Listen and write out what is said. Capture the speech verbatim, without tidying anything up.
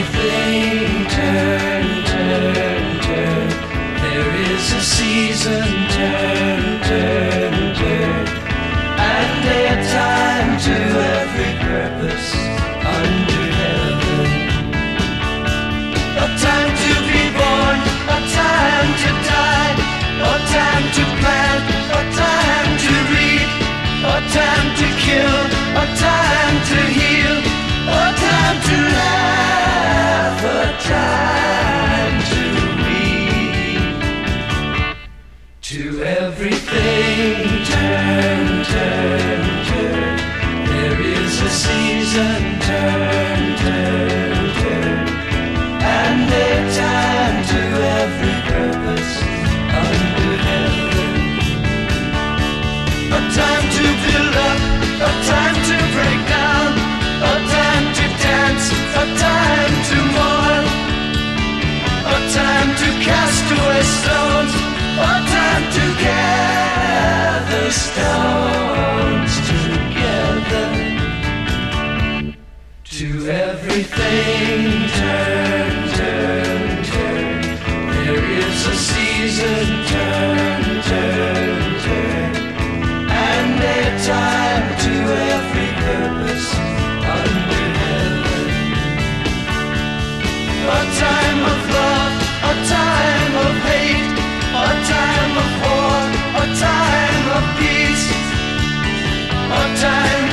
everything turn, turn, turn. There is a season, turn, turn, turn. And a time to every purpose under heaven. A time to be born, a time to die, a time to plant, a time to reap, a time to kill, a time to heal, a time to laugh, a time to weep. To everything turn, turn, turn. There is a season, turn, turn, turn. And a time to every purpose under heaven. A time to build up, a time to break down, a time to dance, a time to mourn, a time to cast away stones, a time to gather stones together. To everything turn, turn, turn. There is a season, turn, turn, turn. And a time to every purpose under heaven. A time of love, a time of hate, a time of war, a time of peace, a time